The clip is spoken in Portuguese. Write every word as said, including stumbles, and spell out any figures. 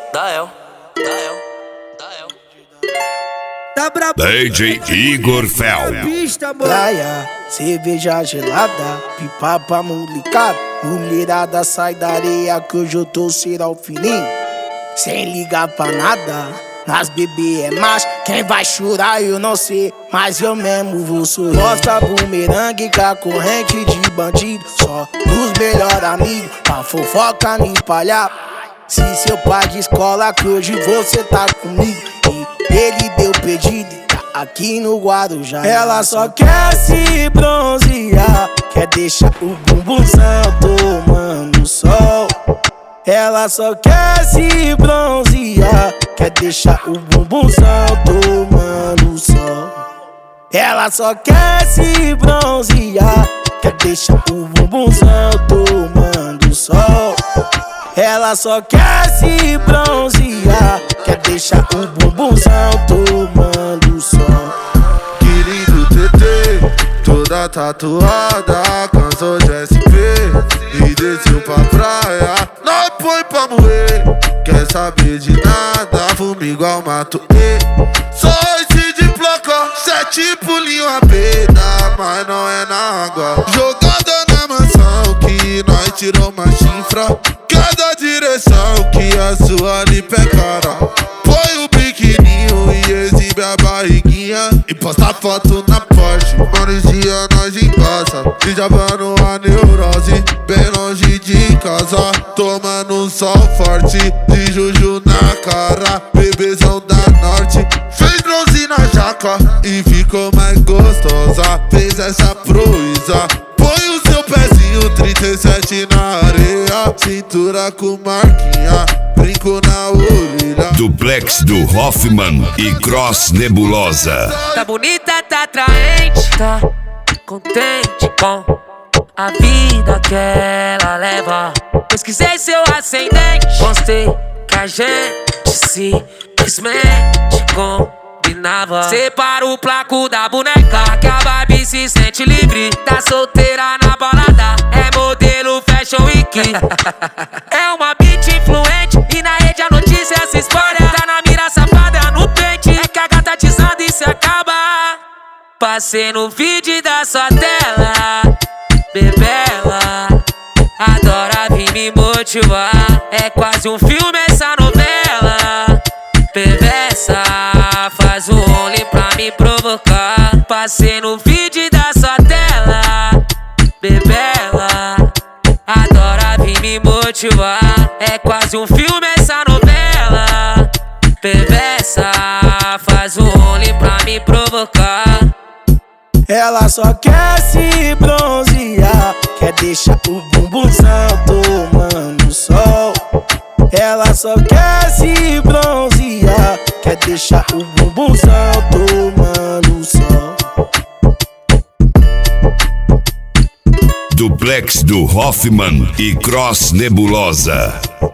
Dael, Dael, Dael. Tá brabo. D J Igor Fel. Pista, mano. Praia, cerveja gelada, pipa pra molecada. Mulherada sai da areia que hoje eu tô será o fininho. Sem ligar pra nada, nas bebê é macho. Quem vai chorar eu não sei, mas eu mesmo vou sorrir. Gosta bumerangue com a corrente de bandido. Só dos melhores amigos, pra fofoca me empalhar. Se seu pai de escola que hoje você tá comigo e ele deu pedido, tá aqui no Guarujá. Ela só quer se bronzear, quer deixar o bumbumzão tomando sol. Ela só quer se bronzear, quer deixar o bumbumzão tomando sol. Ela só quer se bronzear, quer deixar o bumbumzão tomando sol. Ela só quer se bronzear, quer deixar o bumbumzão tomando sol. Querido T T, toda tatuada, cansou de S P e desceu pra praia. Nós põe pra moer, quer saber de nada, fuma igual mato e só esse de placa, sete pulinho a pena, mas não é na água. Jogada na mansão que nós tirou uma chifra. Cada direção que a sua lipa é cara. Põe o biquininho e exibe a barriguinha e posta foto na Porsche. Manusia nós em casa, desabando a neurose, bem longe de casa, tomando um sol forte, de juju na cara, bebezão da norte. Fez bronze na jaca e ficou mais gostosa, fez essa proeza. Põe o seu pezinho trinta e sete na areia, cintura com marquinha, brinco na orelha. Duplex do Hoffman e Cross Nebulosa. Tá bonita, tá atraente, tá contente com a vida que ela leva. Pesquisei seu ascendente, gostei que a gente simplesmente combinava. Separa o placo da boneca, que a vibe se sente livre. Tá solteira na balada, é modelo Fashion Week. É uma bitch influente e na rede a notícia se espalha. Tá na mira safada no pente, é que a gata desanda e se acaba. Passei no vídeo da sua tela, bebela, adora vir me motivar. É quase um filme essa novela, perversa, faz o only pra me provocar. Passei no vídeo da sua tela, bebela, adora vir me motivar. É quase um filme essa novela, perversa, faz o only pra me provocar. Ela só quer se bronzear, quer deixar o bumbumzão tomando sol. Ela só quer se bronzear, quer deixar o bumbumzão tomando sol. Duplex do Hoffman e Cross Nebulosa.